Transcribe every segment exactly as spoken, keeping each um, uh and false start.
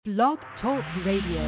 Blog Talk Radio.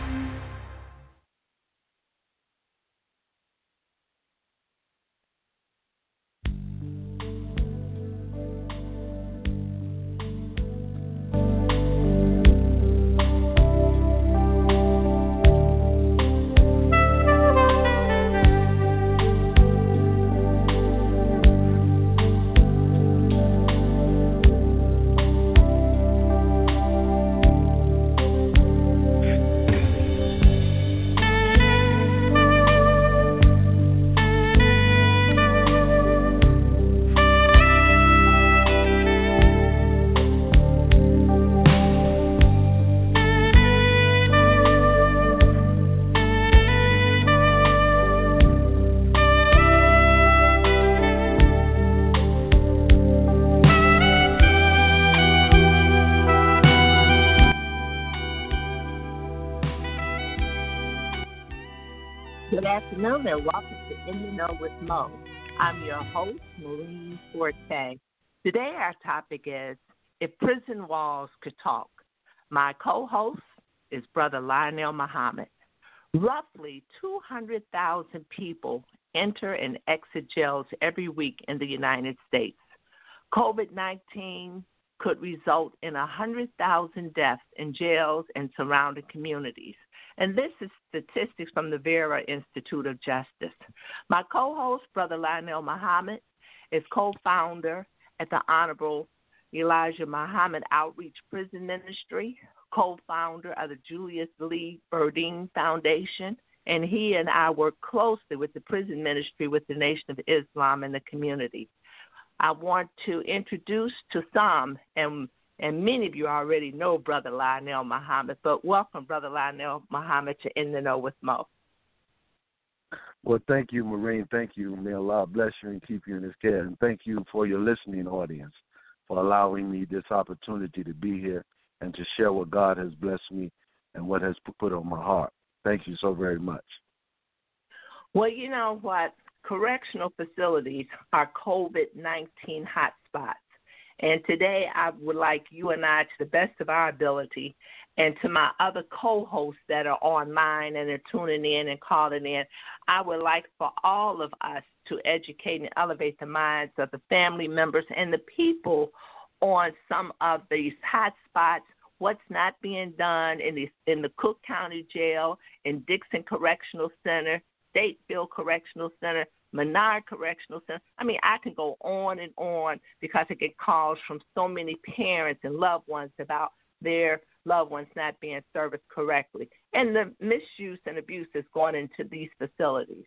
Good afternoon and welcome to In the Know with Mo. I'm your host, Maureen Forte. Today our topic is If Prison Walls Could Talk. My co-host is Brother Lionel Muhammad. Roughly two hundred thousand people enter and exit jails every week in the United States. COVID nineteen could result in one hundred thousand deaths in jails and surrounding communities. And this is statistics from the Vera Institute of Justice. My co-host, Brother Lionel Muhammad, is co-founder at the Honorable Elijah Muhammad Outreach Prison Ministry, co-founder of the Julius Lee Burdine Foundation, and he and I work closely with the prison ministry with the Nation of Islam and the community. I want to introduce to some, and And many of you already know Brother Lionel Muhammad, but welcome, Brother Lionel Muhammad, to In the Know with Mo. Well, thank you, Maureen. Thank you. May Allah bless you and keep you in his care. And thank you for your listening audience for allowing me this opportunity to be here and to share what God has blessed me and what has put on my heart. Thank you so very much. Well, you know what? Correctional facilities are COVID nineteen hotspots. And today I would like you and I, to the best of our ability, and to my other co-hosts that are online and are tuning in and calling in, I would like for all of us to educate and elevate the minds of the family members and the people on some of these hot spots, what's not being done in the, in the Cook County Jail, in Dixon Correctional Center, Stateville Correctional Center, Menard Correctional Center. I mean, I can go on and on because I get calls from so many parents and loved ones about their loved ones not being serviced correctly and the misuse and abuse that's going into these facilities.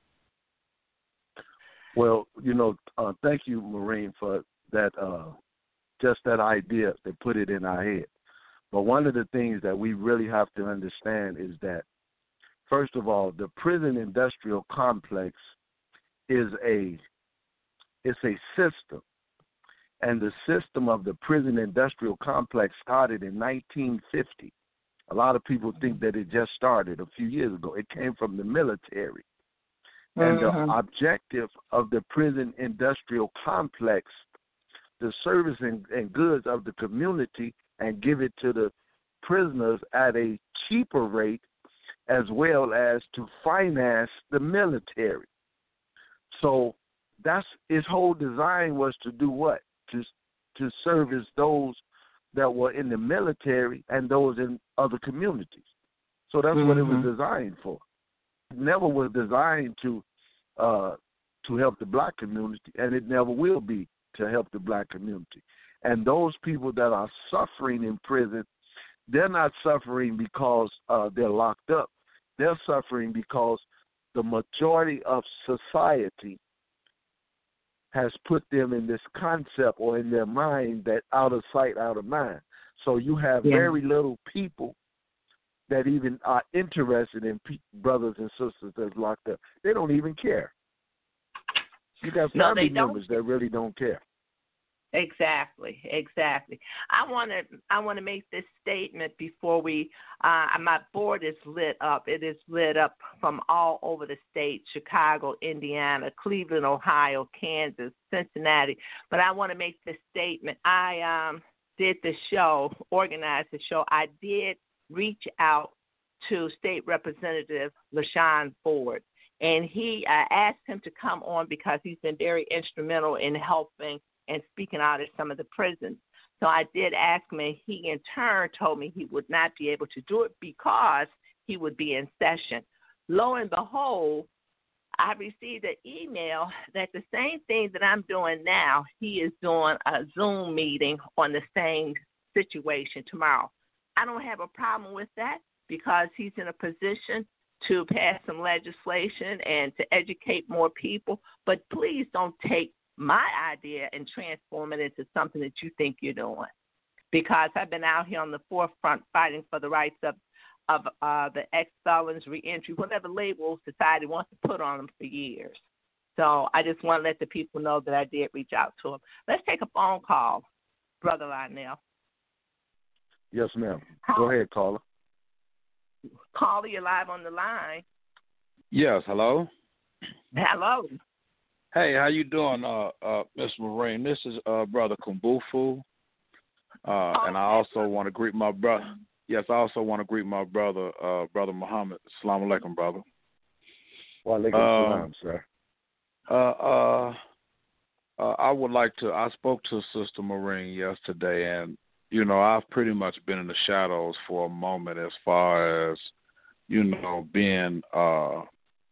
Well, you know, uh, thank you, Maureen, for that, uh, just that idea to put it in our head. But one of the things that we really have to understand is that, first of all, the prison industrial complex is a it's a system, and the system of the prison industrial complex started in nineteen fifty. A lot of people think that it just started a few years ago. It came from the military, and mm-hmm. the objective of the prison industrial complex, the service and, and goods of the community, and give it to the prisoners at a cheaper rate, as well as to finance the military. So that's his whole design was to do what? To to service those that were in the military and those in other communities. So that's mm-hmm. what it was designed for. It never was designed to uh, to help the black community, and it never will be to help the black community. And those people that are suffering in prison, they're not suffering because uh, they're locked up. They're suffering because the majority of society has put them in this concept or in their mind that out of sight, out of mind. So you have yeah. very little people that even are interested in pe- brothers and sisters that's locked up. They don't even care. You got family no, members that really don't care. Exactly, exactly. I want to I want to make this statement before we. Uh, my board is lit up. It is lit up from all over the state: Chicago, Indiana, Cleveland, Ohio, Kansas, Cincinnati. But I want to make this statement. I um did the show, organized the show, I did reach out to State Representative LaShawn Ford. And he I asked him to come on because he's been very instrumental in helping and speaking out at some of the prisons. So I did ask him, and he in turn told me he would not be able to do it because he would be in session. Lo and behold, I received an email that the same thing that I'm doing now, he is doing a Zoom meeting on the same situation tomorrow. I don't have a problem with that because he's in a position to pass some legislation and to educate more people. But please don't take my idea and transform it into something that you think you're doing. Because I've been out here on the forefront fighting for the rights of, of uh, the ex-felons, reentry, whatever label society wants to put on them for years. So I just want to let the people know that I did reach out to him. Let's take a phone call, Brother Lionel. Yes, ma'am. Go ahead, caller. Caller, you're live on the line. Yes, hello. Hello. Hey, how you doing, uh, uh, Miss Moraine? This is uh, Brother Kumbufu, uh, oh, and I also want to greet my brother. Yes, I also want to greet my brother, uh, Brother Muhammad. Assalamu alaikum, brother. Wa alaikum salam, sir. Uh, uh, uh, I would like to. I spoke to Sister Moraine yesterday, and you know, I've pretty much been in the shadows for a moment as far as, you know, being uh,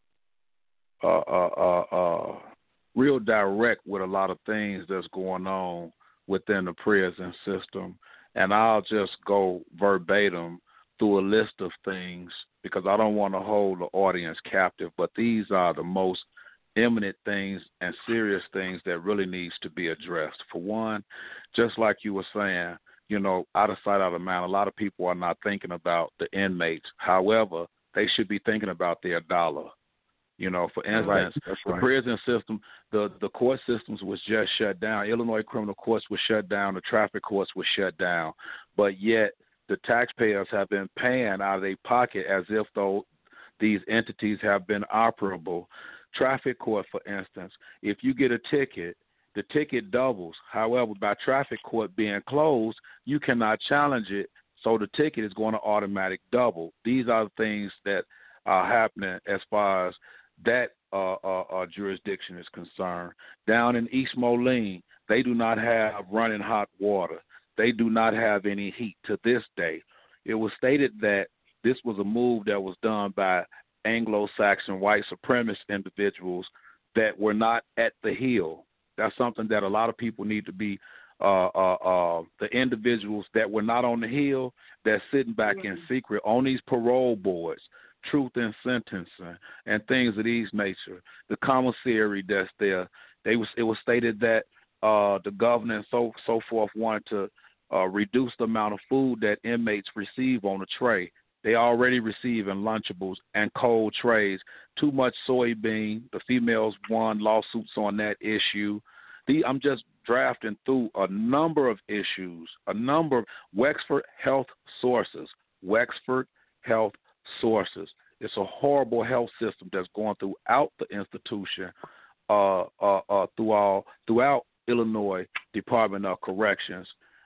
uh, uh, uh, uh, real direct with a lot of things that's going on within the prison system. And I'll just go verbatim through a list of things because I don't want to hold the audience captive, but these are the most imminent things and serious things that really needs to be addressed. For one, just like you were saying, you know, out of sight, out of mind, a lot of people are not thinking about the inmates. However, they should be thinking about their dollar. You know, for instance, right. That's the right. prison system, the, the court systems was just shut down. Illinois criminal courts was shut down. The traffic courts was shut down. But yet the taxpayers have been paying out of their pocket as if though these entities have been operable. Traffic court, for instance, if you get a ticket, the ticket doubles. However, by traffic court being closed, you cannot challenge it, so the ticket is going to automatic double. These are the things that are happening as far as that uh, uh, uh, jurisdiction is concerned. Down in East Moline, they do not have running hot water. They do not have any heat to this day. It was stated that this was a move that was done by Anglo-Saxon white supremacist individuals that were not at the Hill. That's something that a lot of people need to be, uh, uh, uh, the individuals that were not on the Hill, that's sitting back mm-hmm. in secret on these parole boards, truth in sentencing, and things of these nature. The commissary that's there, they was it was stated that uh, the governor and so so forth wanted to uh, reduce the amount of food that inmates receive on a tray. They already receiving Lunchables and cold trays. Too much soybean. The females won lawsuits on that issue. The, I'm just drafting through a number of issues, a number of Wexford Health Sources, Wexford Health Sources. It's a horrible health system that's going throughout the institution, uh, uh, uh, through all, throughout Illinois Department of Corrections.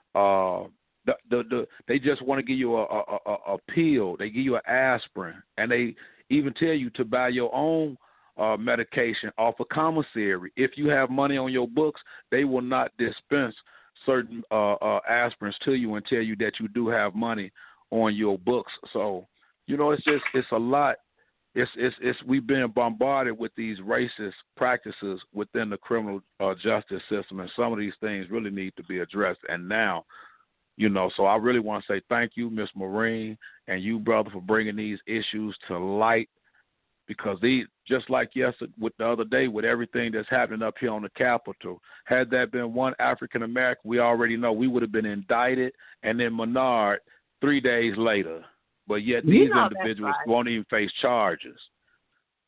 Uh, The, the, the, they just want to give you a, a, a, a pill. They give you an aspirin, and they even tell you to buy your own uh, medication off a commissary. If you have money on your books, they will not dispense certain uh, uh, aspirins to you and tell you that you do have money on your books. So, you know, it's just it's a lot. It's it's it's we've been bombarded with these racist practices within the criminal uh, justice system, and some of these things really need to be addressed. And now. You know, so I really want to say thank you, Miss Moraine, and you, brother, for bringing these issues to light, because these, just like yesterday, with the other day, with everything that's happening up here on the Capitol, had that been one African American, we already know we would have been indicted and then Menard three days later. But yet these you know individuals right. won't even face charges.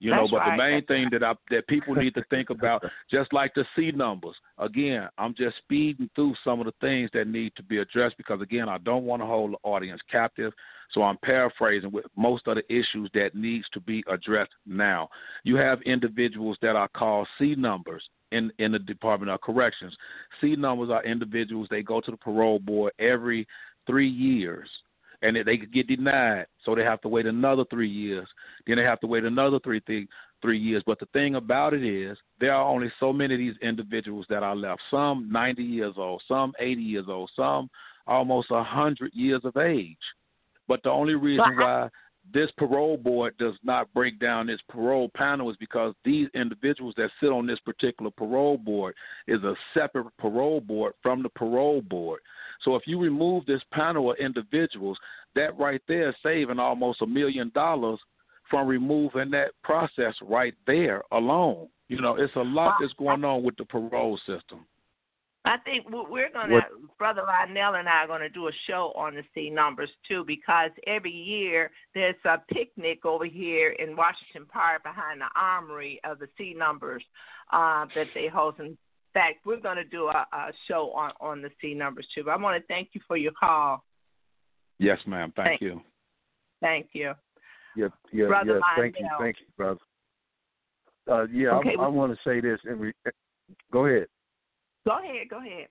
You That's know, but right. the main That's thing right. that I, that people need to think about, just like the C numbers, again, I'm just speeding through some of the things that need to be addressed because, again, I don't want to hold the audience captive. So I'm paraphrasing with most of the issues that needs to be addressed now. You have individuals that are called C numbers in, in the Department of Corrections. C numbers are individuals, they go to the parole board every three years. And they could get denied, so they have to wait another three years. Then they have to wait another three th- three years. But the thing about it is, there are only so many of these individuals that are left. Some ninety years old, some eighty years old, some almost one hundred years of age. But the only reason why this parole board does not break down its parole panel is because these individuals that sit on this particular parole board is a separate parole board from the parole board. So if you remove this panel of individuals, that right there is saving almost a million dollars from removing that process right there alone. You know, it's a lot that's going on with the parole system. I think we're going to, Brother Lionel and I are going to do a show on the C numbers, too, because every year there's a picnic over here in Washington Park behind the Armory of the C numbers uh, that they host. In fact, we're going to do a, a show on, on the C numbers, too. But I want to thank you for your call. Yes, ma'am. Thank, thank you. Thank you. Yeah, yeah, Brother yes. Thank you, thank you, brother. Uh, yeah, okay, I, I want to say this. And re- go ahead. Go ahead, go ahead.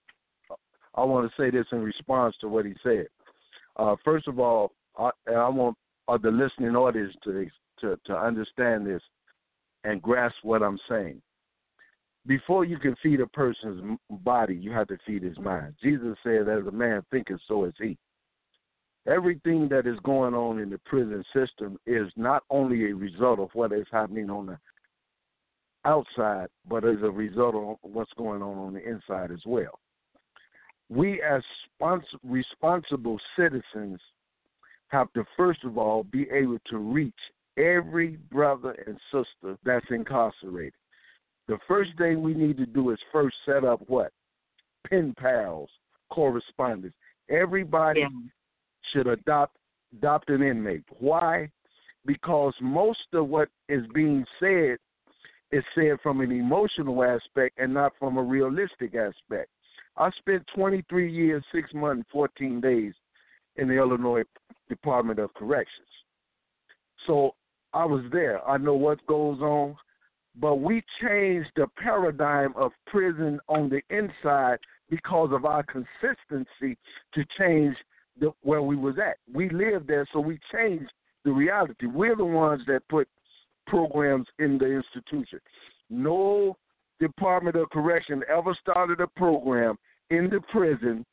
I want to say this in response to what he said. Uh, first of all, I, and I want uh, the listening audience to, to to understand this and grasp what I'm saying. Before you can feed a person's body, you have to feed his mind. Jesus said, as a man thinketh, so is he. Everything that is going on in the prison system is not only a result of what is happening on the outside, but as a result of what's going on on the inside as well. We as spons- responsible citizens have to, first of all, be able to reach every brother and sister that's incarcerated. The first thing we need to do is first set up what? Pen pals, correspondence. Everybody yeah. should adopt, adopt an inmate. Why? Because most of what is being said is said from an emotional aspect and not from a realistic aspect. I spent twenty-three years, six months, and fourteen days in the Illinois Department of Corrections. So I was there. I know what goes on. But we changed the paradigm of prison on the inside because of our consistency to change the, where we was at. We lived there, so we changed the reality. We're the ones that put programs in the institution. No Department of Correction ever started a program in the prison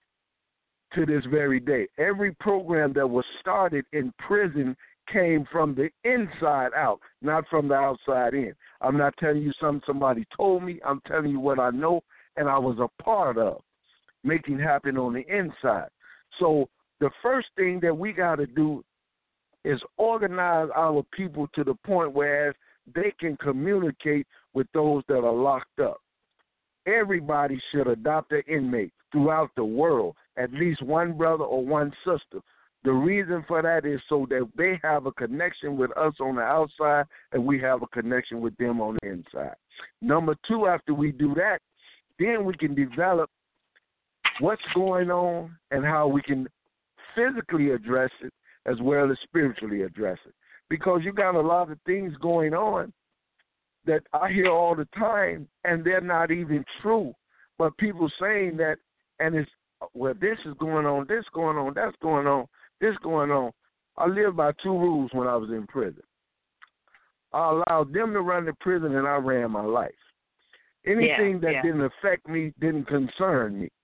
to this very day. Every program that was started in prison came from the inside out, not from the outside in. I'm not telling you something somebody told me. I'm telling you what I know and I was a part of, making happen on the inside. So the first thing that we got to do is organize our people to the point where they can communicate with those that are locked up. Everybody should adopt an inmate throughout the world, at least one brother or one sister. The reason for that is so that they have a connection with us on the outside and we have a connection with them on the inside. Number two, after we do that, then we can develop what's going on and how we can physically address it as well as spiritually address it. Because you got a lot of things going on that I hear all the time, and they're not even true. But people saying that, and it's, well, this is going on, this going on, that's going on, this going on. I lived by two rules when I was in prison. I allowed them to run the prison, and I ran my life. Anything yeah, that yeah. didn't affect me didn't concern me.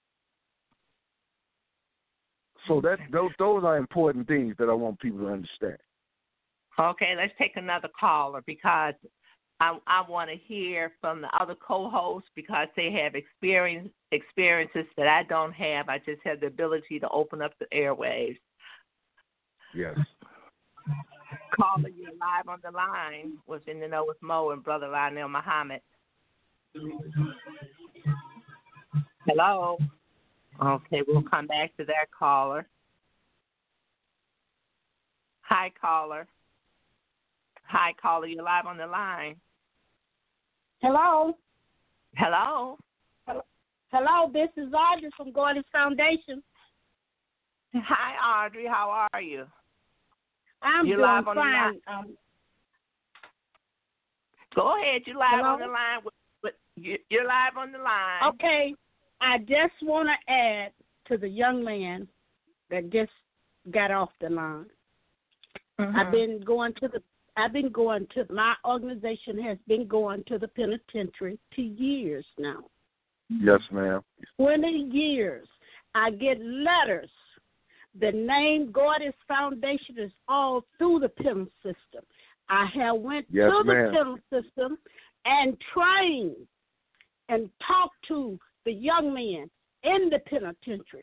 So that those, those are important things that I want people to understand. Okay, let's take another caller because I, I want to hear from the other co-hosts because they have experience experiences that I don't have. I just have the ability to open up the airwaves. Yes. Caller, you're live on the line with In the Know with Mo and Brother Lionel Muhammad. Hello. Okay, we'll come back to that caller. Hi, caller. Hi, caller. You're live on the line. Hello. Hello. Hello. Hello. This is Audrey from Gordon's Foundation. Hi, Audrey. How are you? I'm You're doing live on fine. The line. Um, Go ahead. You're live hello? on the line. With, with, you- you're live on the line. okay. I just want to add to the young man that just got off the line. Mm-hmm. I've been going to the. I've been going to my organization has been going to the penitentiary two years now. Yes, ma'am. Twenty years. I get letters. The name Gordon's Foundation is all through the penal system. I have went Yes, through ma'am. the penal system and trained and talked to the young men in the penitentiaries.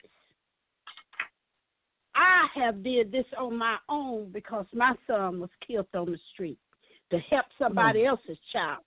I have did this on my own because my son was killed on the street to help somebody Mm. else's child.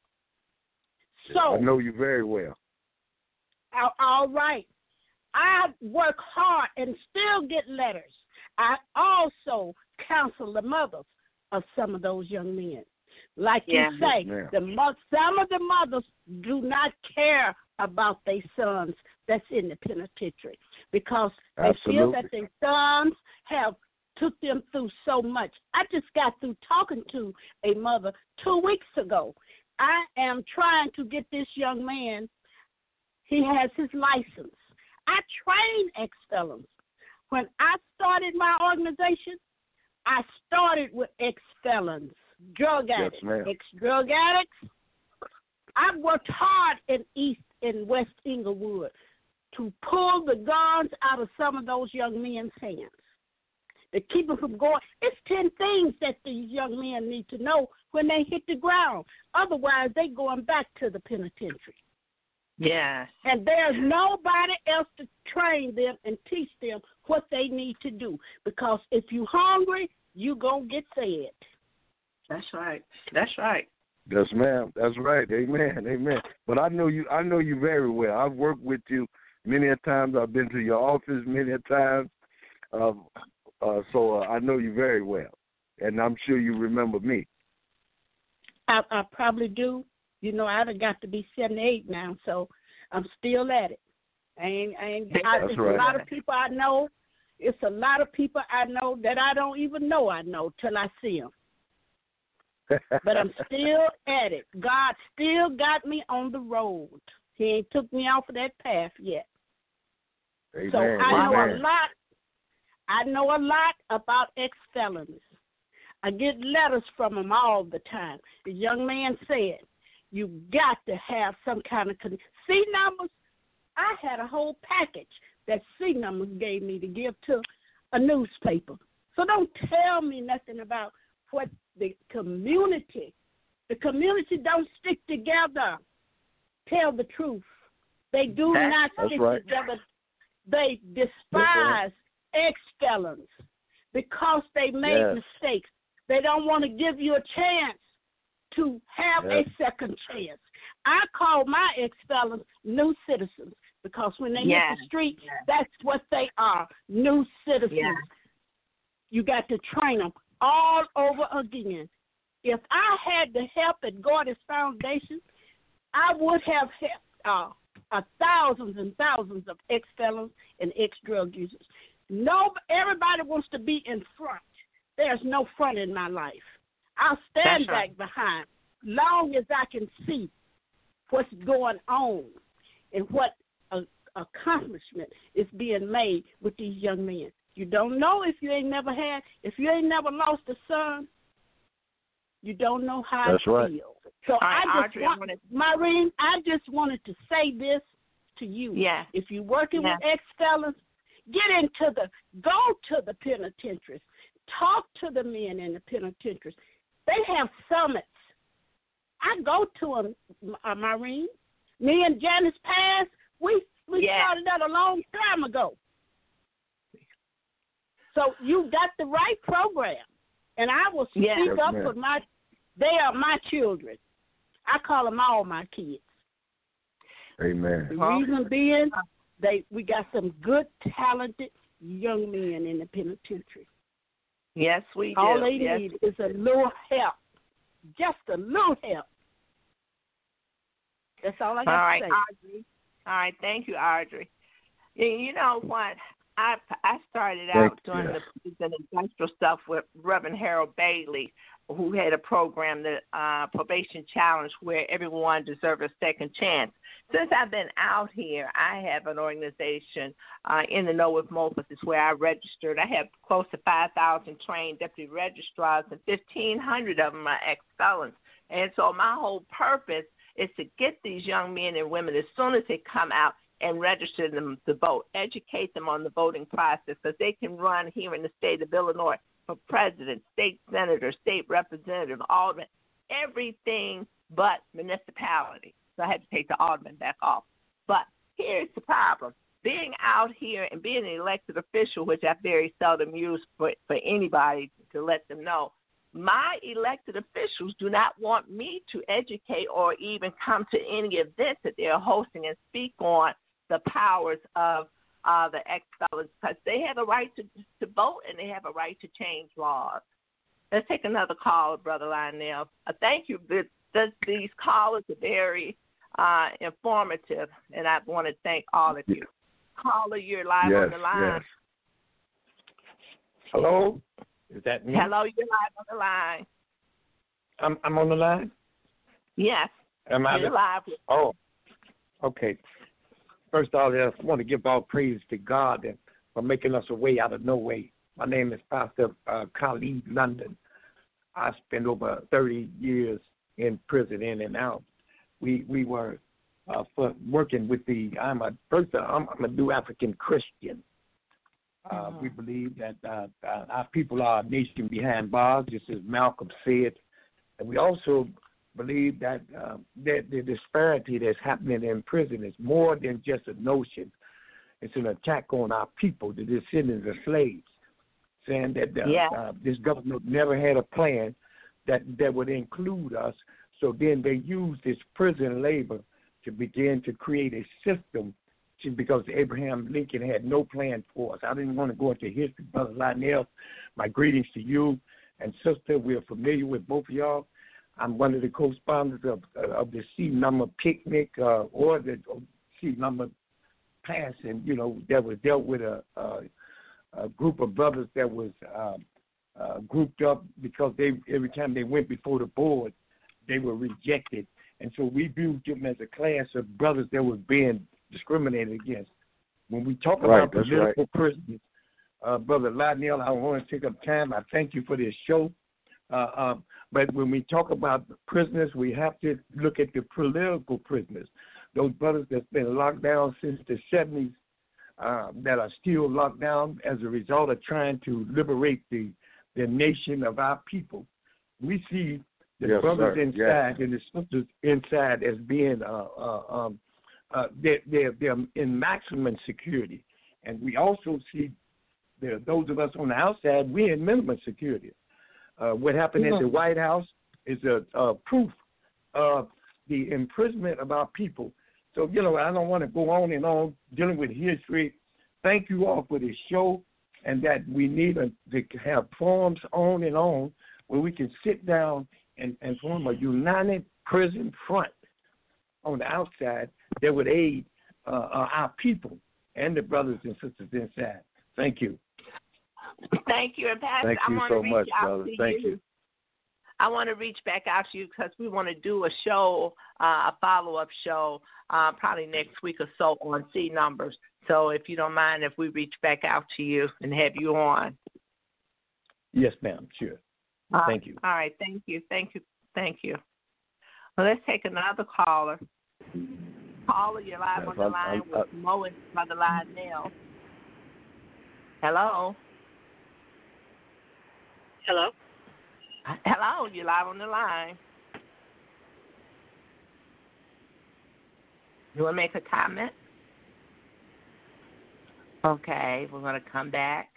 So I know you very well. all, all right. I work hard and still get letters. I also counsel the mothers of some of those young men. Like Yeah. you say, Yes, ma'am. the mo- some of the mothers do not care about their sons that's in the penitentiary because they feel that Absolutely. their sons have took them through so much. I just got through talking to a mother two weeks ago. I am trying to get this young man, he has his license. I train ex-felons. When I started my organization, I started with ex-felons, drug Yes, addicts, ma'am. ex-drug addicts. I've worked hard in East and West Inglewood to pull the guns out of some of those young men's hands, to keep them from going. It's ten things that these young men need to know when they hit the ground. Otherwise, they're going back to the penitentiary. Yes. And there's nobody else to train them and teach them what they need to do. Because if you're hungry, you're going to get fed. That's right. That's right. Yes, ma'am. That's right. Amen. Amen. But I know you. I know you very well. I've worked with you many a times. I've been to your office many a times. Uh, uh, so uh, I know you very well, and I'm sure you remember me. I, I probably do. You know, I've got to be seventy-eight now, so I'm still at it. I ain't, I ain't, I, That's it's right. a lot of people I know. It's a lot of people I know that I don't even know I know till I see them. But I'm still at it. God still got me on the road. He ain't took me off of that path yet. Amen. So I know Amen. a lot. I know a lot about ex-felons. I get letters from them all the time. The young man said, you got to have some kind of con- C numbers. I had a whole package that C numbers gave me to give to a newspaper. So don't tell me nothing about what the community, the community don't stick together. Tell the truth. They do That's, not that's stick right. together. They despise right. ex-felons because they made Yes. mistakes. They don't want to give you a chance to have Yes. a second chance. I call my ex-felons new citizens because when they Yes. hit the street, Yes. that's what they are, new citizens. Yes. You got to train them all over again. If I had the help at Gordon's Foundation, I would have helped uh, uh, thousands and thousands of ex-felons and ex-drug users. No, everybody wants to be in front. There's no front in my life. I'll stand That's right. back behind long as I can see what's going on and what uh, accomplishment is being made with these young men. You don't know if you ain't never had, if you ain't never lost a son, you don't know how That's it right. feels. So right, I just Audrey, I want, wanna- Maureen, I just wanted to say this to you. Yes. If you're working Yes. with ex-felons, get into the, go to the penitentiaries. Talk to the men in the penitentiaries. They have summits. I go to them, uh, Maureen. Me and Janice Pass, we, we Yes. started that a long time ago. So you got the right program. And I will speak Yes. Yes, up ma'am. for my, they are my children. I call them all my kids. Amen. The Well- reason being, they we got some good, talented young men in the penitentiary. Yes, we do. All they yes. need is a little help. just a little help. That's all I got all right, to say. Audrey. All right, thank you, Audrey. You you know what? I I started Thank out doing you. the, the industrial stuff with Reverend Harold Bailey, who had a program, the uh, Probation Challenge, where everyone deserves a second chance. Since I've been out here, I have an organization, uh, In the Know with Mofus, is where I registered. I have close to five thousand trained deputy registrars, and fifteen hundred of them are ex-felons. And so my whole purpose is to get these young men and women, as soon as they come out, and register them to vote, educate them on the voting process, so they can run here in the state of Illinois for president, state senator, state representative, alderman, everything but municipality. So I had to take the alderman back off. But here's the problem. Being out here and being an elected official, which I very seldom use for, for anybody to let them know, my elected officials do not want me to educate or even come to any events that they're hosting and speak on the powers of uh, the ex-felons, because they have a right to, to vote and they have a right to change laws. Let's take another call, Brother Lionel. Uh, thank you. This, this, these callers are very uh, informative, and I want to thank all of you. Caller, you're live Yes, on the line. yes. Hello? Is that me? Hello, you're live on the line. I'm I'm on the line? Yes, Am I you're the- live. Oh, okay. First of all, I just want to give all praise to God and for making us a way out of no way. My name is Pastor uh, Khalid London. I spent over thirty years in prison, in and out. We we were uh, for working with the. I'm a first. I'm, I'm a new African Christian. Uh, Mm-hmm. We believe that uh, uh, our people are a nation behind bars, just as Malcolm said, and we also believe that uh, that the disparity that's happening in prison is more than just a notion. It's an attack on our people, the descendants of slaves, saying that uh, Yeah. uh, this government never had a plan that, that would include us. So then they use this prison labor to begin to create a system to, because Abraham Lincoln had no plan for us. I didn't want to go into history, Brother Lionel. My greetings to you and sister. We're familiar with both of y'all. I'm one of the co-sponsors of, of the C number picnic uh, or the C number passing, you know, that was dealt with a, a, a group of brothers that was uh, uh, grouped up because they every time they went before the board, they were rejected. And so we viewed them as a class of brothers that was being discriminated against. When we talk Right, about that's political right. prisoners, uh, Brother Lionel, I don't want to take up time. I thank you for this show. Uh, um, but when we talk about the prisoners, we have to look at the political prisoners, those brothers that's been locked down since the seventies, uh, that are still locked down as a result of trying to liberate the, the nation of our people. We see the Yes, brothers sir. inside and the sisters inside as being uh, uh, um, uh, they're, they're, they're in maximum security. And we also see the, those of us on the outside, we're in minimum security. Uh, what happened at the White House is a, a proof of the imprisonment of our people. So, you know, I don't want to go on and on dealing with history. Thank you all for this show, and that we need a, to have forums on and on where we can sit down and, and form a united prison front on the outside that would aid uh, uh, our people and the brothers and sisters inside. Thank you. Thank you, and Pastor, Thank I you want so to reach much, out brother. to Thank you. you. I want to reach back out to you because we want to do a show, uh, a follow-up show, uh, probably next week or so on C numbers. So if you don't mind, if we reach back out to you and have you on. Yes, ma'am. Sure. Uh, Thank you. All right. Thank you. Thank you. Thank you. Well, let's take another caller. Caller, you're live Yes, on the I'm- line I'm- with Mo and Brother Lionel. Hello. Hello? Hello, you're live on the line. You want to make a comment? Okay, we're going to come back.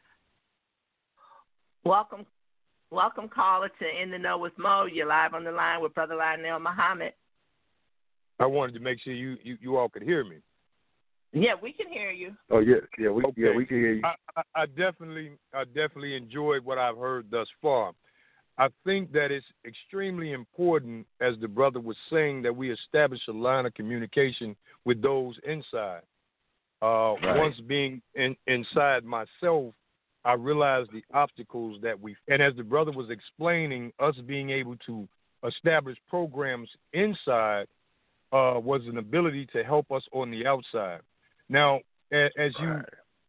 Welcome, welcome, caller, to In the Know with Mo. You're live on the line with Brother Lionel Muhammad. I wanted to make sure you, you, you all could hear me. Yeah, we can hear you. Oh yeah, yeah, we Okay. yeah we can hear you. I, I, I definitely I definitely enjoyed what I've heard thus far. I think that it's extremely important, as the brother was saying, that we establish a line of communication with those inside. Uh, right. Once being in, inside myself, I realized the obstacles that we, and as the brother was explaining, us being able to establish programs inside uh, was an ability to help us on the outside. Now, a, as you right.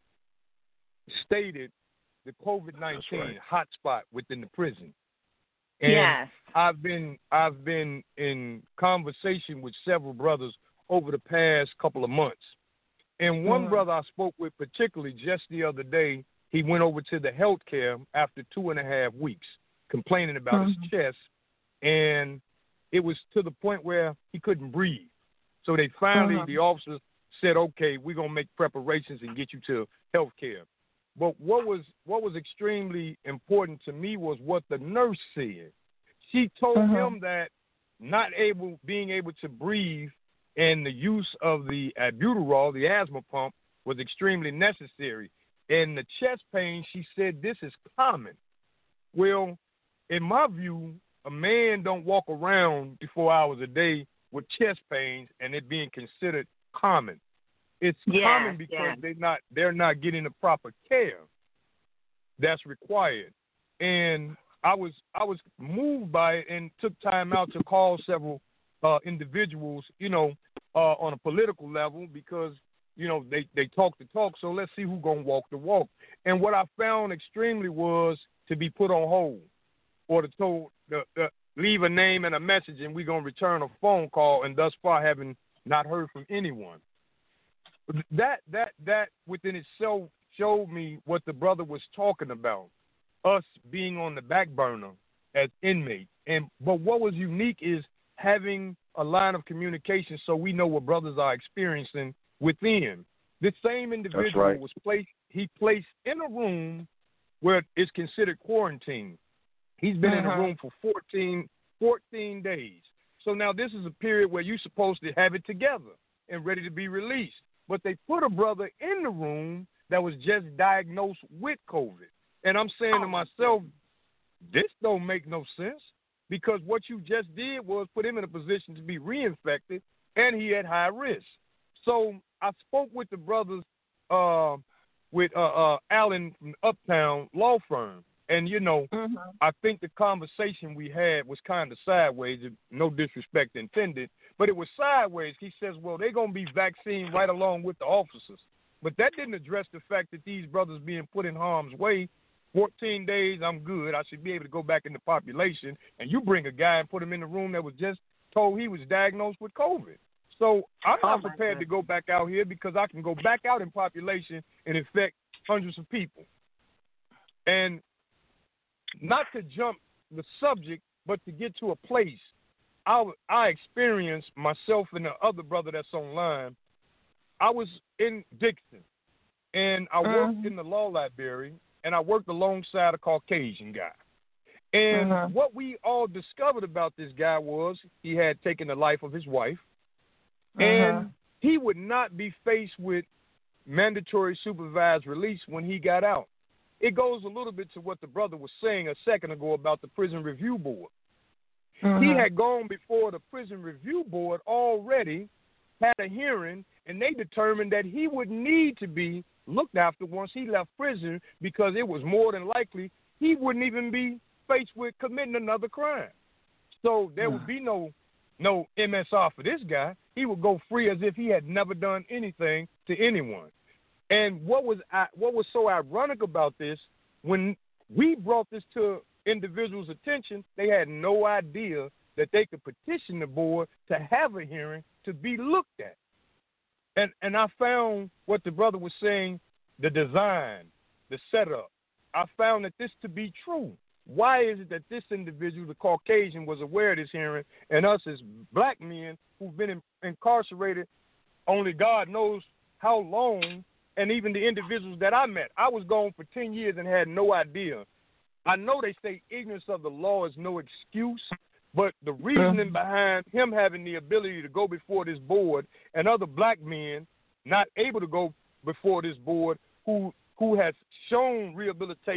stated, the COVID nineteen right. hotspot within the prison. And yes. I've been I've been in conversation with several brothers over the past couple of months. And one mm. brother I spoke with particularly just the other day, he went over to the healthcare after two and a half weeks, complaining about mm. his chest, and it was to the point where he couldn't breathe. So they finally, mm. the officers said, okay, we're going to make preparations and get you to healthcare. But what was what was extremely important to me was what the nurse said. She told mm-hmm. him that not able, being able to breathe and the use of the albuterol, the asthma pump, was extremely necessary. And the chest pain, she said, this is common. Well, in my view, a man don't walk around twenty-four hours a day with chest pains and it being considered common. It's yeah, common because yeah. they're not they're not getting the proper care that's required. And I was I was moved by it and took time out to call several uh, individuals, you know, uh, on a political level because, you know, they, they talk the talk, so let's see who's going to walk the walk. And what I found extremely was to be put on hold or to told, the, the, leave a name and a message and we're going to return a phone call, and thus far having not heard from anyone. That that that within itself showed me what the brother was talking about, us being on the back burner as inmates. And but what was unique is having a line of communication so we know what brothers are experiencing within. This same individual right. was placed he placed in a room where it's considered quarantine. He's been uh-huh. in a room for fourteen, fourteen days. So now this is a period where you're supposed to have it together and ready to be released. But they put a brother in the room that was just diagnosed with COVID. And I'm saying to myself, this don't make no sense because what you just did was put him in a position to be reinfected, and he had high risk. So I spoke with the brothers, uh, with uh, uh, Allen from Uptown Law Firm. And, you know, mm-hmm. I think the conversation we had was kind of sideways, no disrespect intended, but it was sideways. He says, well, they're going to be vaccinated right along with the officers. But that didn't address the fact that these brothers being put in harm's way. fourteen days, I'm good. I should be able to go back in the population. And you bring a guy and put him in the room that was just told he was diagnosed with COVID. So I'm not oh prepared to go back out here because I can go back out in population and infect hundreds of people. And not to jump the subject, but to get to a place, I, I experienced myself and the other brother that's online. I was in Dixon, and I worked uh-huh. in the law library, and I worked alongside a Caucasian guy. And uh-huh. what we all discovered about this guy was he had taken the life of his wife, uh-huh. and he would not be faced with mandatory supervised release when he got out. It goes a little bit to what the brother was saying a second ago about the Prison Review Board. uh-huh. He had gone before the Prison Review Board already, had a hearing, and they determined that he would need to be looked after once he left prison because it was more than likely he wouldn't even be faced with committing another crime. So there would be no no M S R for this guy. He would go free as if he had never done anything to anyone. And what was what was so ironic about this, when we brought this to individuals' attention, they had no idea that they could petition the board to have a hearing to be looked at. And and I found what the brother was saying, the design, the setup. I found that this to be true. Why is it that this individual, the Caucasian, was aware of this hearing, and us as black men who've been in, incarcerated only God knows how long, and even the individuals that I met, I was gone for ten years and had no idea. I know they say ignorance of the law is no excuse, but the reasoning behind him having the ability to go before this board and other black men not able to go before this board who who has shown rehabilitation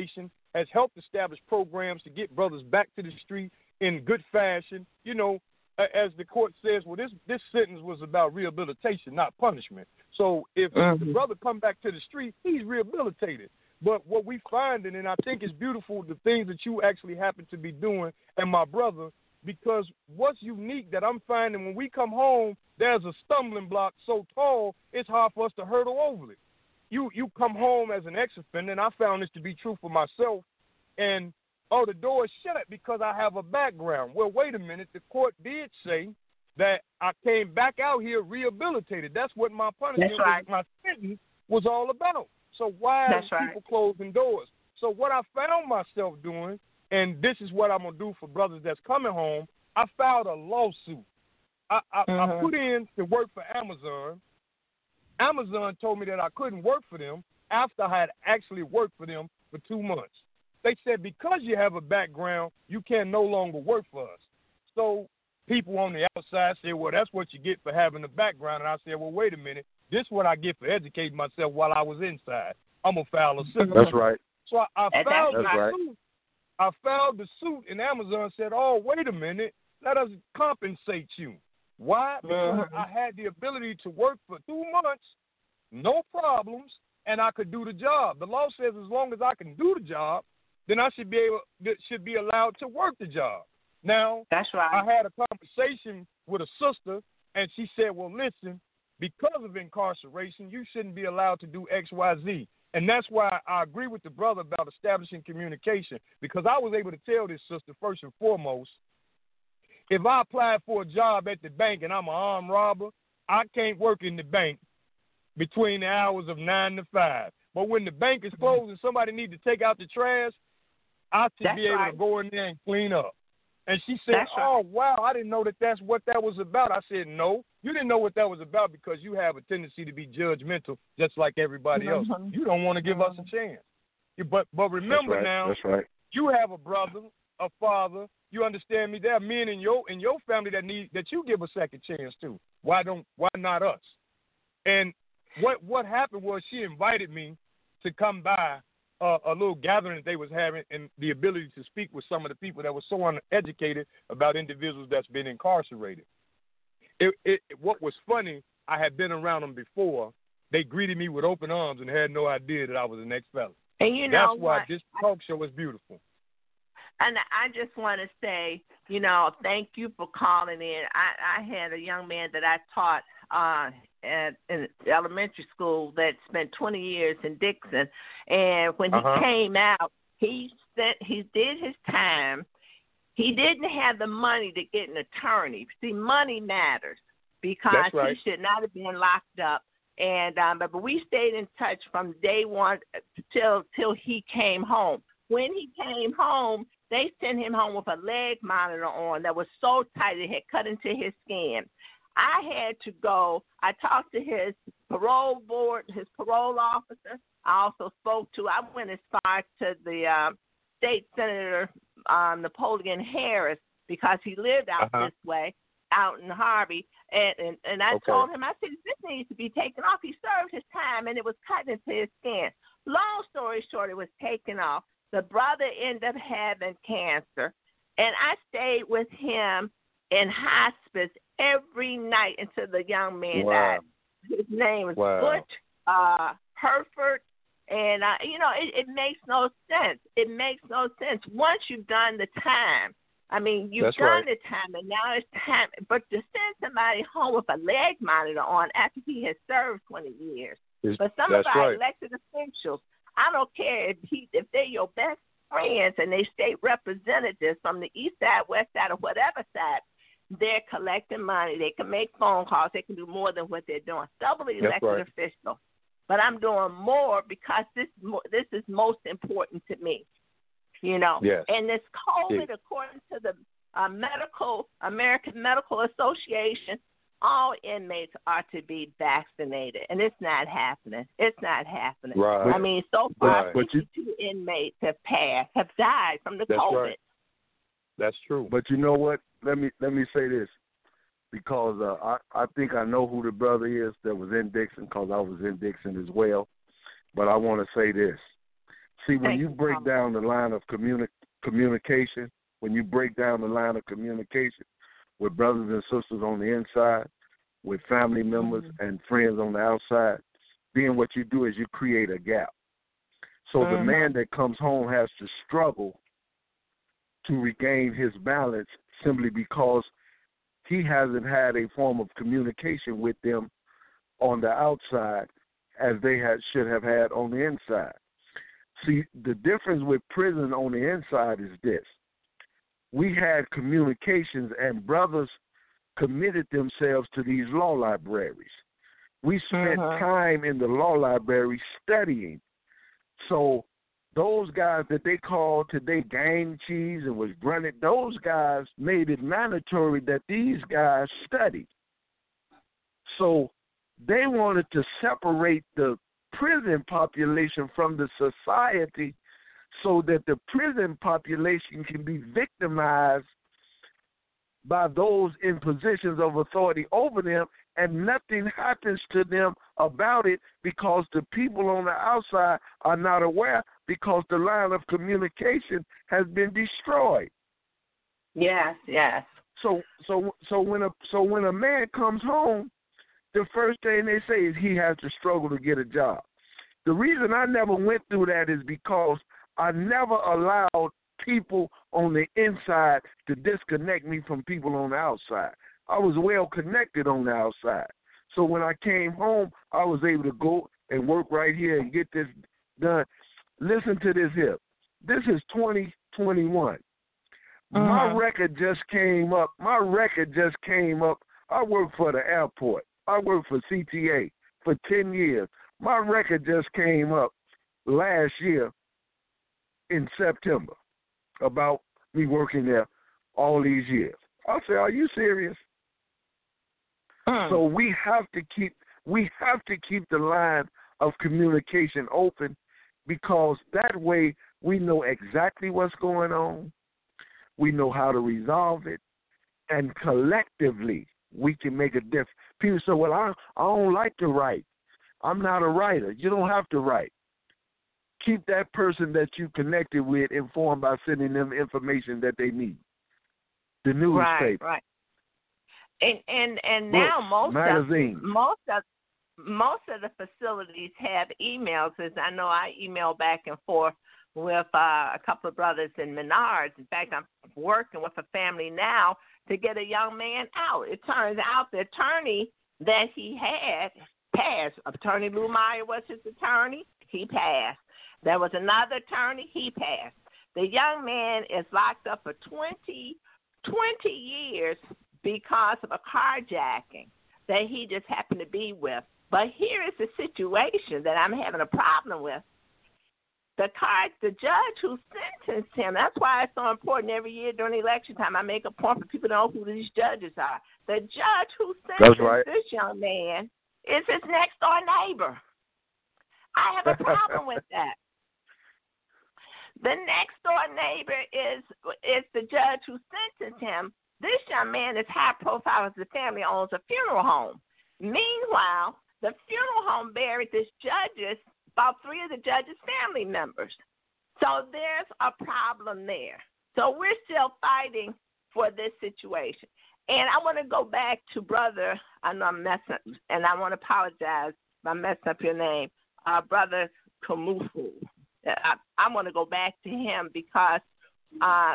has helped establish programs to get brothers back to the street in good fashion. You know, as the court says, well, this this sentence was about rehabilitation, not punishment. So if mm-hmm. the brother come back to the street, he's rehabilitated. But what we find, and I think it's beautiful, the things that you actually happen to be doing, and my brother, because what's unique that I'm finding when we come home, there's a stumbling block so tall, it's hard for us to hurdle over it. You you come home as an ex-offender, and I found this to be true for myself, and, oh, the door is shut because I have a background. Well, wait a minute. The court did say that I came back out here rehabilitated. That's what my punishment, That's right. was, my sentence was all about. So why That's are right. people closing doors? So what I found myself doing, and this is what I'm going to do for brothers that's coming home, I filed a lawsuit. I, I, mm-hmm. I put in to work for Amazon. Amazon told me that I couldn't work for them after I had actually worked for them for two months. They said because you have a background, you can no longer work for us. So people on the outside say, well, that's what you get for having a background. And I said, well, wait a minute. This is what I get for educating myself while I was inside. I'm going to file a suit. That's right. So I, I filed that's the right. suit. I filed the suit, and Amazon said, oh, wait a minute. Let us compensate you. Why? Because uh-huh. I had the ability to work for two months, no problems, and I could do the job. The law says as long as I can do the job, then I should be able should be allowed to work the job. Now, that's right. I had a conversation with a sister, and she said, well, listen, because of incarceration, you shouldn't be allowed to do X, Y, Z. And that's why I agree with the brother about establishing communication, because I was able to tell this sister, first and foremost, if I applied for a job at the bank and I'm an armed robber, I can't work in the bank between the hours of nine to five. But when the bank is closed and somebody needs to take out the trash, I should that's be able right. to go in there and clean up. And she said, that's oh, right. wow, I didn't know that that's what that was about. I said, no, you didn't know what that was about because you have a tendency to be judgmental just like everybody mm-hmm. else. You don't want to give mm-hmm. us a chance. But but remember that's right. now, that's right. you have a brother, a father. You understand me? There are men in your in your family that need that you give a second chance to. Why don't why not us? And what what happened was she invited me to come by uh, a little gathering that they was having, and the ability to speak with some of the people that were so uneducated about individuals that's been incarcerated. It, it, what was funny, I had been around them before. They greeted me with open arms and had no idea that I was an ex-felon. And you know That's why what? this talk show is beautiful. And I just want to say, you know, thank you for calling in. I, I had a young man that I taught uh, at in elementary school that spent twenty years in Dixon, and when uh-huh. he came out, he spent, he did his time. He didn't have the money to get an attorney. See, money matters because That's right. he should not have been locked up. And um, but, but we stayed in touch from day one till till he came home. When he came home, they sent him home with a leg monitor on that was so tight it had cut into his skin. I had to go. I talked to his parole board, his parole officer. I also spoke to, I went as far to the uh, state senator, um, Napoleon Harris, because he lived out uh-huh. this way, out in Harvey. And, and, and I okay. told him, I said, this needs to be taken off. He served his time, and it was cut into his skin. Long story short, it was taken off. The brother ended up having cancer, and I stayed with him in hospice every night until the young man wow. died. His name was wow. Butch uh, Herford, and, uh, you know, it, it makes no sense. It makes no sense. Once you've done the time, I mean, you've That's done right. the time, and now it's time. But to send somebody home with a leg monitor on after he has served twenty years, It's, but some that's of our right. elected officials, I don't care if he, if they're your best friends and they state representatives from the east side, west side, or whatever side, they're collecting money. They can make phone calls. They can do more than what they're doing. Doubly elected right. official. But I'm doing more because this this is most important to me. You know, yes. and this COVID, yes. according to the uh, medical American Medical Association, all inmates are to be vaccinated, and it's not happening. It's not happening. Right. I mean, so far, right. fifty-two you, inmates have passed, have died from the That's COVID. Right. That's true. But you know what? Let me let me say this, because uh, I I think I know who the brother is that was in Dixon, because I was in Dixon as well. But I want to say this: See, when Thank you break you. down the line of communi- communication, when you break down the line of communication with brothers and sisters on the inside, with family members mm-hmm. and friends on the outside, then what you do is you create a gap. So mm-hmm. the man that comes home has to struggle to regain his balance simply because he hasn't had a form of communication with them on the outside as they had, should have had on the inside. See, the difference with prison on the inside is this. We had communications and brothers committed themselves to these law libraries. We spent uh-huh. time in the law library studying. So those guys that they called today gang cheese and was running, those guys made it mandatory that these guys studied. So they wanted to separate the prison population from the society so that the prison population can be victimized by those in positions of authority over them, and nothing happens to them about it because the people on the outside are not aware because the line of communication has been destroyed. Yes, yes. So so so when a so when a man comes home, the first thing they say is he has to struggle to get a job. The reason I never went through that is because I never allowed people on the inside to disconnect me from people on the outside. I was well connected on the outside. So when I came home, I was able to go and work right here and get this done. Listen to this here. This is twenty twenty-one. Uh-huh. My record just came up. My record just came up. I worked for the airport. I worked for C T A for ten years. My record just came up last year in September about me working there all these years. I said, are you serious? Mm. So we have to keep we have to keep the line of communication open because that way we know exactly what's going on. We know how to resolve it, and collectively we can make a difference. People say, well, I, I don't like to write. I'm not a writer. You don't have to write. Keep that person that you connected with informed by sending them information that they need. The newspaper. Right, right. And and, and Books, now most magazines. of most of most of the facilities have emails. As I know, I email back and forth with uh, a couple of brothers in Menards. In fact, I'm working with a family now to get a young man out. It turns out the attorney that he had passed. Attorney Lou Meyer was his attorney. He passed. There was another attorney. He passed. The young man is locked up for twenty, twenty years because of a carjacking that he just happened to be with. But here is the situation that I'm having a problem with. The car, the judge who sentenced him, that's why it's so important every year during election time. I make a point for people to know who these judges are. The judge who sentenced right. this young man is his next door neighbor. I have a problem with that. The next door neighbor is is the judge who sentenced him. This young man is high profile as the family owns a funeral home. Meanwhile, the funeral home buried this judge's, about three of the judge's family members. So there's a problem there. So we're still fighting for this situation. And I want to go back to Brother, I know I'm messing up, and I want to apologize if I messed up your name, uh, Brother Kamufu. I, I want to go back to him because uh,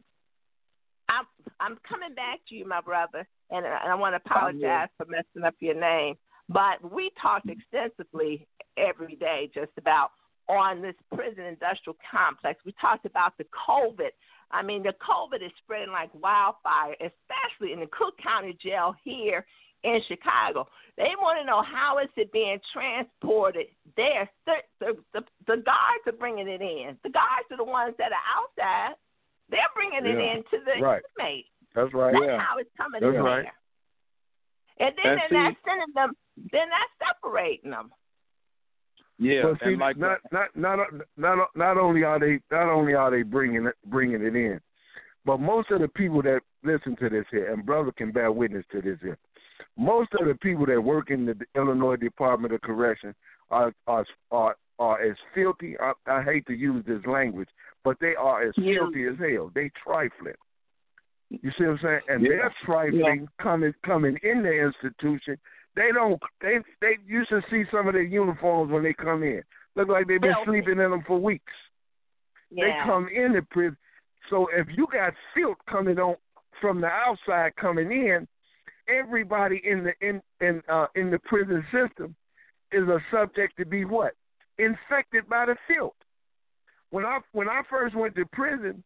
I'm, I'm coming back to you, my brother, and, and I want to apologize for messing up your name. But we talked extensively every day just about on this prison industrial complex. We talked about the COVID. I mean, the COVID is spreading like wildfire, especially in the Cook County Jail here in Chicago. They want to know how is it being transported there. The, the, the, the guards are bringing it in. The guards are the ones that are outside. They're bringing it yeah. in to the right. inmates. That's right. That's yeah. how it's coming That's in right. there. And then And they're see, not sending them. They're not separating them. Yeah, But see, and like not, not not not not only are they not only are they bringing it bringing it in, but most of the people that listen to this here, and brother can bear witness to this here, most of the people that work in the Illinois Department of Correction are are are, are as filthy. I, I hate to use this language, but they are as yeah. filthy as hell. They trifling. You see what I'm saying? And Yeah. they're trifling Yeah. coming coming in the institution. They don't. They they you should see some of their uniforms when they come in. Look like they've been Filthy. sleeping in them for weeks. Yeah. They come in the prison. So if you got filth coming on from the outside coming in, everybody in the in in uh, in the prison system is a subject to be what? Infected by the filth. When I when I first went to prison,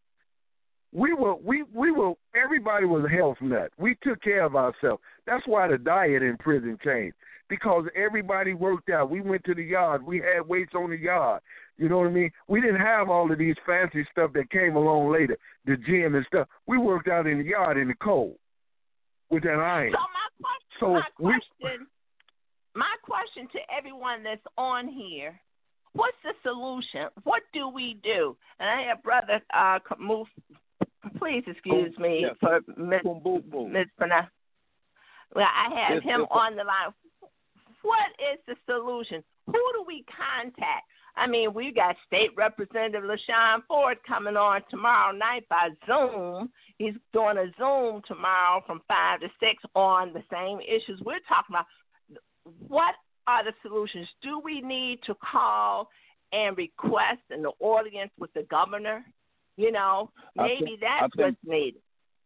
we were we we were everybody was a health nut. We took care of ourselves. That's why the diet in prison changed, because everybody worked out. We went to the yard. We had weights on the yard. You know what I mean? We didn't have all of these fancy stuff that came along later, the gym and stuff. We worked out in the yard in the cold with that iron. So my question, So my we- question, my question to everyone that's on here: what's the solution? What do we do? And I have brother uh, move. Please excuse me yes. for mis- Kumbuku. mispronounce. Well, I have It's- him it's a- on the line. What is the solution? Who do we contact? I mean, we got State Representative LaShawn Ford coming on tomorrow night by Zoom. He's doing a Zoom tomorrow from five to six on the same issues we're talking about. What are the solutions? Do we need to call and request an audience with the governor? You know, I maybe think- that's I think- what's needed.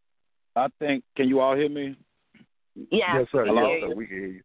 I think. Can you all hear me? Yeah, Yes, sir. we Hello? hear Yes, you. sir. We can hear you.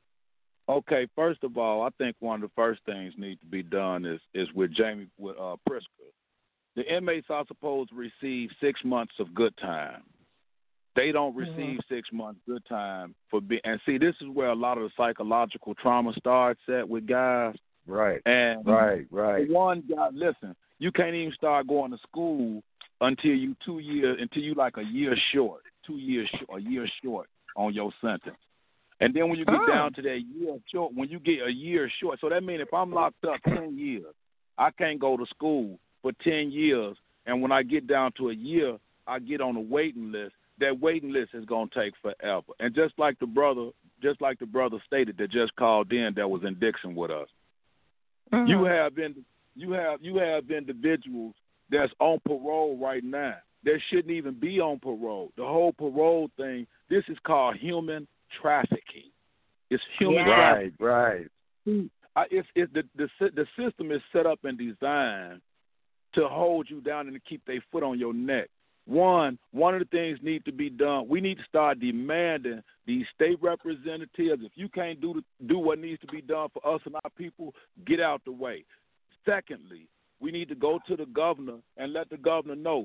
Okay, first of all, I think one of the first things need to be done is is with Jamie with uh, Pritzker. The inmates are supposed to receive six months of good time. They don't receive mm-hmm. six months good time for being. And see, this is where a lot of the psychological trauma starts at with guys. Right. And right, right. One guy, listen, you can't even start going to school until you two years until you like a year short, two years short, a year short on your sentence. And then when you get oh. down to that year short, when you get a year short, so that means if I'm locked up ten years, I can't go to school for ten years. And when I get down to a year, I get on a waiting list. That waiting list is going to take forever. And just like the brother, just like the brother stated that just called in, that was in Dixon with us. Mm-hmm. You have in, you have you have individuals that's on parole right now. That shouldn't even be on parole. The whole parole thing. This is called human trafficking. It's human yeah. trafficking. Right, right. I, it's, it's the, the the system is set up and designed to hold you down and to keep their foot on your neck. One, one of the things need to be done. We need to start demanding these state representatives. If you can't do the, do what needs to be done for us and our people, get out the way. Secondly, we need to go to the governor and let the governor know.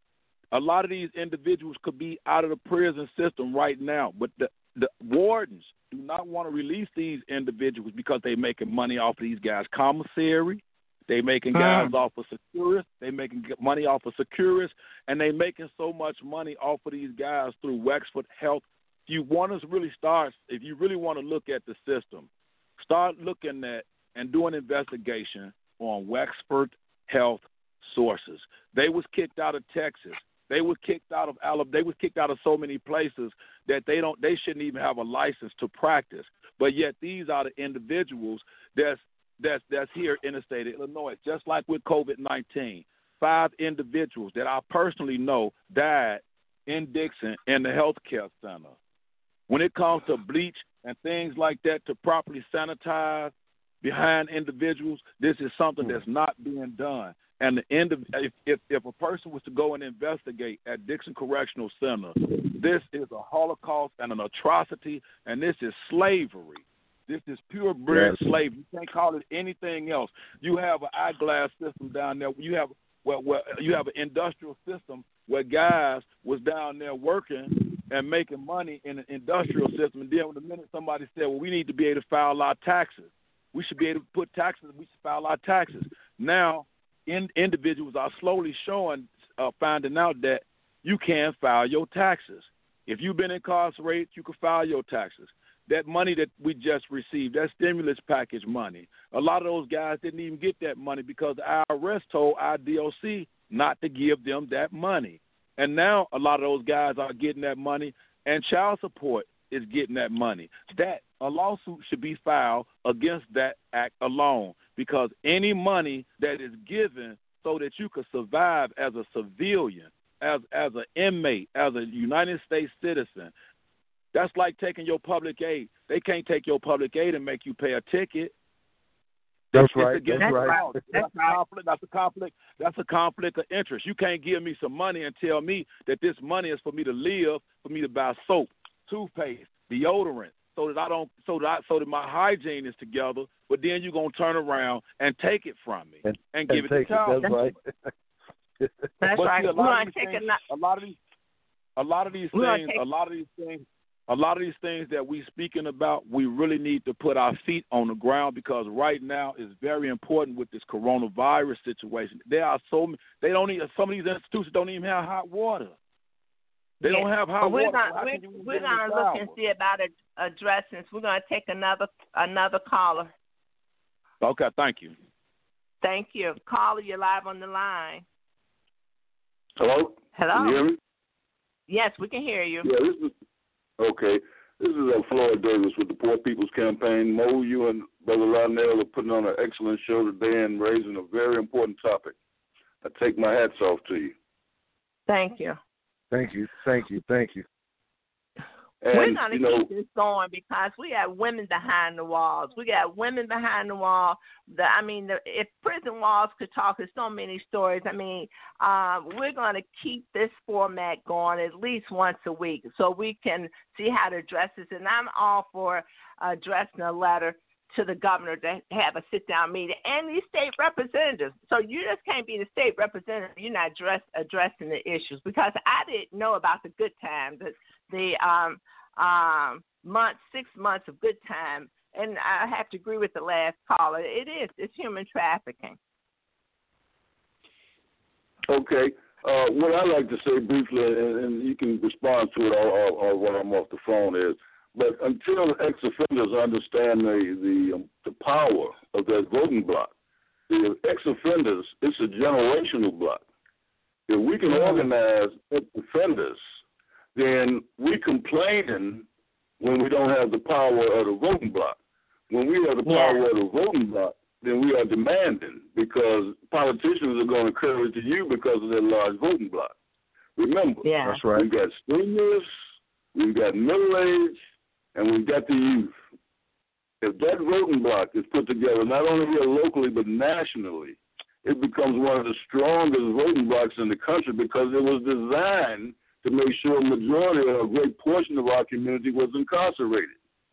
A lot of these individuals could be out of the prison system right now, but the, the wardens do not want to release these individuals because they're making money off of these guys' commissary. They're making guys uh. off of Securus. They're making money off of Securus, and they're making so much money off of these guys through Wexford Health. If you want us to really start, if you really want to look at the system, start looking at and do an investigation on Wexford Health sources. They was kicked out of Texas. They were kicked out of Alabama. They was kicked out of so many places that they don't. They shouldn't even have a license to practice. But yet these are the individuals that's that's that's here in the state of Illinois. Just like with COVID nineteen, five individuals that I personally know died in Dixon in the healthcare center. When it comes to bleach and things like that to properly sanitize behind individuals, this is something that's not being done. And the end of, if, if if a person was to go and investigate at Dixon Correctional Center, this is a Holocaust and an atrocity, and this is slavery. This is purebred yes. slavery. You can't call it anything else. You have an eyeglass system down there. You have well, well, you have an industrial system where guys was down there working and making money in an industrial system. And then the minute somebody said, well, we need to be able to file our taxes. We should be able to put taxes. We should file our taxes. Now, In, individuals are slowly showing, uh, finding out that you can file your taxes. If you've been incarcerated, you can file your taxes. That money that we just received, that stimulus package money, a lot of those guys didn't even get that money because the I R S told our D O C not to give them that money. And now a lot of those guys are getting that money, and child support is getting that money. That a lawsuit should be filed against that act alone, because any money that is given so that you could survive as a civilian, as as an inmate, as a United States citizen, that's like taking your public aid. They can't take your public aid and make you pay a ticket. That's It's right. against That's the right. law. That's, a conflict. That's a conflict. That's a conflict of interest. You can't give me some money and tell me that this money is for me to live, for me to buy soap, toothpaste, deodorant, so that I don't, so that I, so that my hygiene is together. But then you're gonna turn around and take it from me and, and give and it to take child. That's right. That's but right. see, a We're lot going of to these take things, a, a lot of these, a lot of these We're things, take, a lot of these things. A lot of these things that we're speaking about, we really need to put our feet on the ground, because right now is very important with this coronavirus situation. There are so many, they don't even, some of these institutions don't even have hot water. They yeah. don't have hot we're water. Gonna, we're we're going to look and see about it, addressing. We're going to take another another caller. Okay, thank you. Thank you. Caller, you're live on the line. Hello? Hello? Can you hear me? Yes, we can hear you. Yeah, this is okay. This is uh, Floyd Davis with the Poor People's Campaign. Mo, you and Brother Lionel are putting on an excellent show today and raising a very important topic. I take my hats off to you. Thank you. Thank you. Thank you. Thank you. And, We're going to you know, keep this going because we got women behind the walls. We got women behind the wall. The, I mean, the, if prison walls could talk, there's so many stories. I mean, uh, we're going to keep this format going at least once a week so we can see how to address this. And I'm all for addressing a letter to the governor to have a sit-down meeting and these state representatives. So you just can't be the state representative. You're not address, addressing the issues, because I didn't know about the good times, the, the um, um, months, six months of good time. And I have to agree with the last caller. It is. It's human trafficking. okay. Uh, what I like to say briefly, and, and you can respond to it or, or, or while I'm off the phone, is, but until ex-offenders understand the the, um, the power of that voting block, the ex-offenders, it's a generational block. If we can organize ex-offenders, then we complaining when we don't have the power of the voting block. When we have the power yeah. of the voting block, then we are demanding, because politicians are going to curve to you because of their large voting block. Remember, yeah. That's right. We've got seniors, we've got middle age, and we've got the youth. If that voting block is put together, not only here locally but nationally, it becomes one of the strongest voting blocks in the country, because it was designed to make sure a majority or a great portion of our community was incarcerated.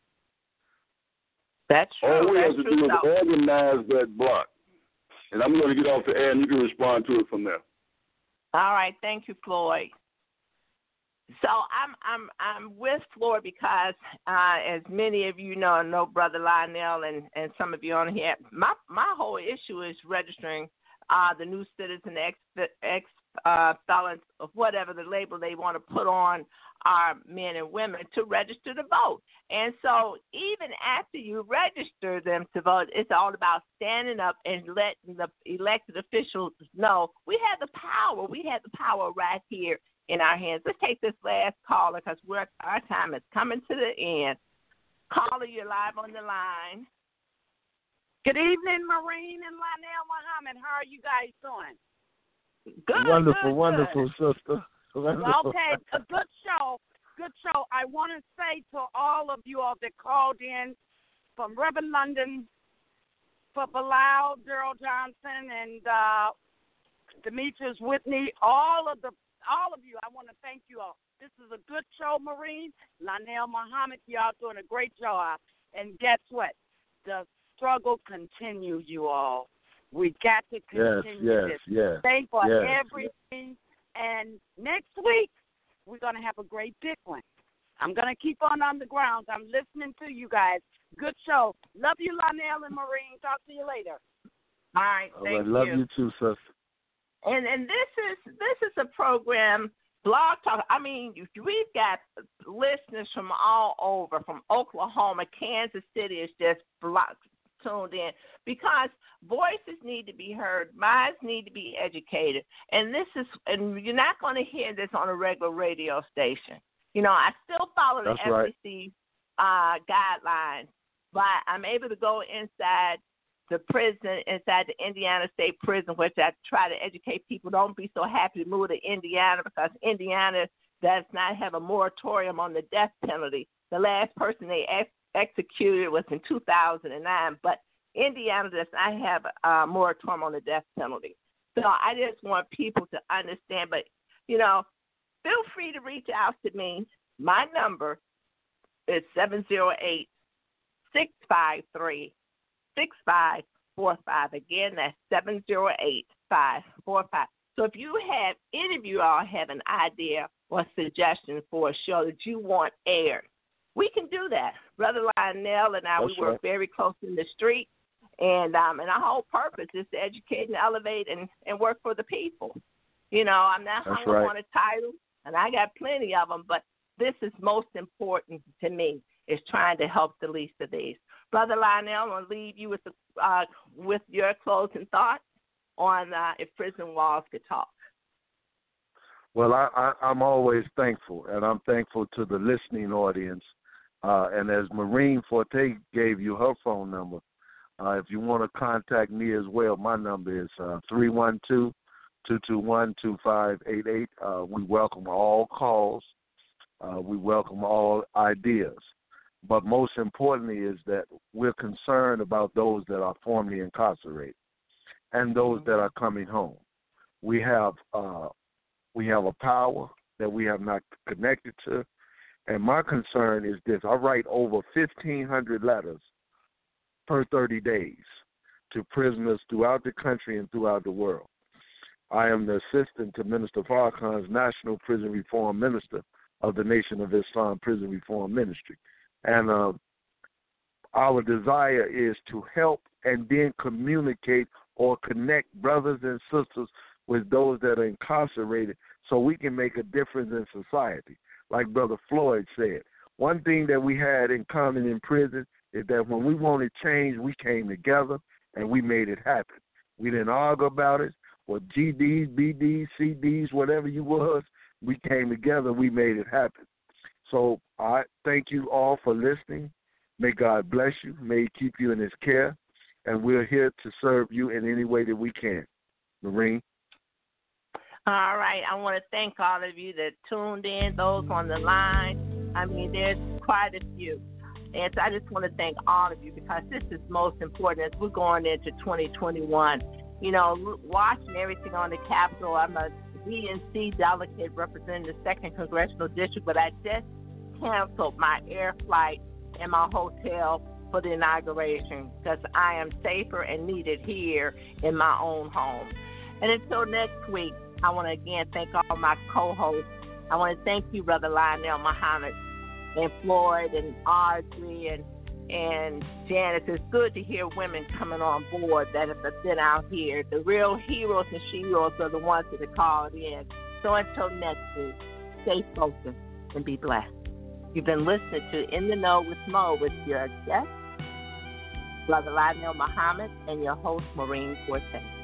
That's true. All we That's have to true. do is organize that block. And I'm going to get off the air, and you can respond to it from there. All right, thank you, Floyd. So I'm I'm I'm with Floyd because, uh, as many of you know, know Brother Lionel and, and some of you on here, my my whole issue is registering uh, the new citizen ex ex uh, felons, of whatever the label they want to put on our men and women to register to vote. And so even after you register them to vote, it's all about standing up and letting the elected officials know we have the power. We have the power right here in our hands. Let's take this last caller because we're our time is coming to the end. Caller, you're live on the line. Good evening, Maureen and Lionel Muhammad. How are you guys doing? Good, wonderful, good, wonderful, good. sister. Wonderful. Okay, a good show. Good show. I want to say to all of you all that called in, from Reverend London, for Bilal, Daryl Johnson, and uh, Demetrius Whitney, all of the, all of you, I want to thank you all. This is a good show, Maureen. Lionel Muhammad, y'all doing a great job. And guess what? The struggle continues, you all. We got to continue yes, this. Yes, yes, Thank for yes. everything. And next week, we're going to have a great big one. I'm going to keep on on the ground. I'm listening to you guys. Good show. Love you, Lionel and Maureen. Talk to you later. All right, All thank right, love you. you too, sister. And and this is this is a program, Blog Talk. I mean, we've got listeners from all over, from Oklahoma, Kansas City is just blocked, tuned in, because voices need to be heard, minds need to be educated, and this is and you're not going to hear this on a regular radio station. You know, I still follow the That's right. F C C uh, guidelines, but I'm able to go inside the prison, inside the Indiana State Prison, which I try to educate people. Don't be so happy to move to Indiana because Indiana does not have a moratorium on the death penalty. The last person they ex- executed was in two thousand nine, but Indiana does not have a moratorium on the death penalty. So I just want people to understand, but, you know, feel free to reach out to me. My number is seven zero eight, six five three, six five four five. Again, that's seven zero eight, five four five. So if you have, any of you all have an idea or suggestion for a show that you want aired, we can do that. Brother Lionel and I, That's we work right. very close in the street, and um, and our whole purpose is to educate and elevate and, and work for the people. You know, I'm not That's hung right. up on a title, and I got plenty of them, but this is most important to me, is trying to help the least of these. Brother Lionel, I'm going to leave you with the, uh, with your closing thoughts on uh, If Prison Walls Could Talk. Well, I, I, I'm always thankful, and I'm thankful to the listening audience. Uh, and as Maureen Forte gave you her phone number, uh, if you want to contact me as well, my number is uh, three one two, two two one, two five eight eight. Uh, we welcome all calls. Uh, we welcome all ideas. But most importantly is that we're concerned about those that are formerly incarcerated and those that are coming home. We have uh, we have a power that we have not connected to. And my concern is this. I write over fifteen hundred letters per thirty days to prisoners throughout the country and throughout the world. I am the assistant to Minister Farrakhan's National Prison Reform Minister of the Nation of Islam Prison Reform Ministry. And uh, our desire is to help and then communicate or connect brothers and sisters with those that are incarcerated so we can make a difference in society. Like Brother Floyd said, one thing that we had in common in prison is that when we wanted change, we came together and we made it happen. We didn't argue about it, or G Ds, B Ds, C Ds, whatever you was, we came together, we made it happen. So I thank you all for listening. May God bless you. May He keep you in His care. And we're here to serve you in any way that we can. Maureen? All right. I want to thank all of you that tuned in, those on the line. I mean, there's quite a few. And so I just want to thank all of you because this is most important as we're going into twenty twenty-one. You know, watching everything on the Capitol, I'm a D N C delegate representing the second Congressional District, but I just canceled my air flight and my hotel for the inauguration because I am safer and needed here in my own home. And until next week, I want to again thank all my co-hosts. I want to thank you, Brother Lionel Muhammad, and Floyd, and Audrey, and and Janice. It's good to hear women coming on board that have been out here. The real heroes and she-heroes are the ones that are called in. So until next week, stay focused and be blessed. You've been listening to In the Know with Mo with your guest, Brother Lionel Muhammad, and your host, Maureen Forte.